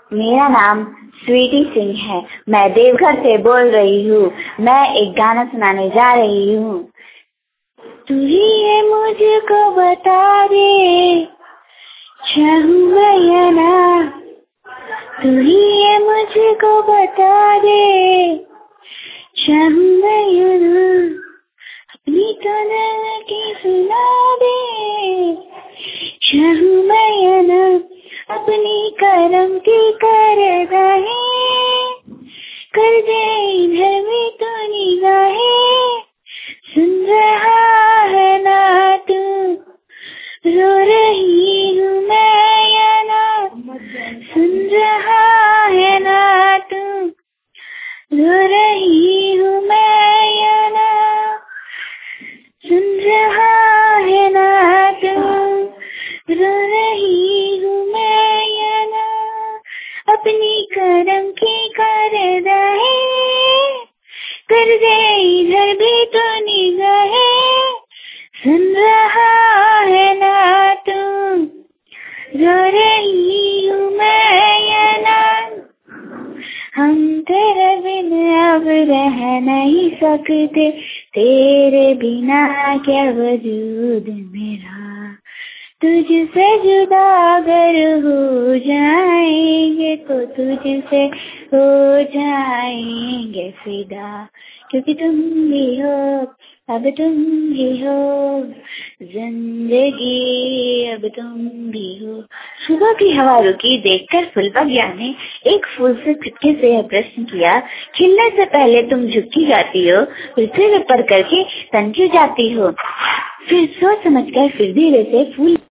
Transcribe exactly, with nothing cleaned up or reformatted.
मेरा नाम स्वीटी सिंह है। मैं देवघर से बोल रही हूँ। मैं एक गाना सुनाने जा रही हूँ। तू ही है मुझको बता दे, चाहूँ मैं या ना। तू ही है मुझको बता दे, चाहूँ मैं या ना। अपनी कदर की सुना दे, चाहूँ मैं या ना। अपनी करम की कर रहे, कर दे इधर भी तो निगाहें। सुन रहा है ना तू, रो रही हूँ मैं या ना। सुन रहा है ना तू, रो रही हूँ मैं या ना। सुन रहा है ना तू, रो रही हूँ मैं या ना। अपनी करम की कर रहे, कर दे इधर भी तो निगाहें। सुन रहा है ना तू, रो रही हूँ मैं या ना। हम तेरे बिन अब रह नहीं सकते, तेरे बिना क्या वजूद मेरा। तुझसे जुदा अगर हो जाएंगे तो तुझसे हो जाएंगे फिदा। क्योंकि तुम भी हो, अब तुम भी हो, जिंदगी अब तुम भी हो। सुबह की हवा रुकी देखकर फूल ने एक फूल से चुटकी से यह प्रश्न किया, खिलने से पहले तुम झुकी जाती हो, पृथ्वी पर करके तन क्यों जाती हो। फिर सोच समझकर फिर धीरे से फूल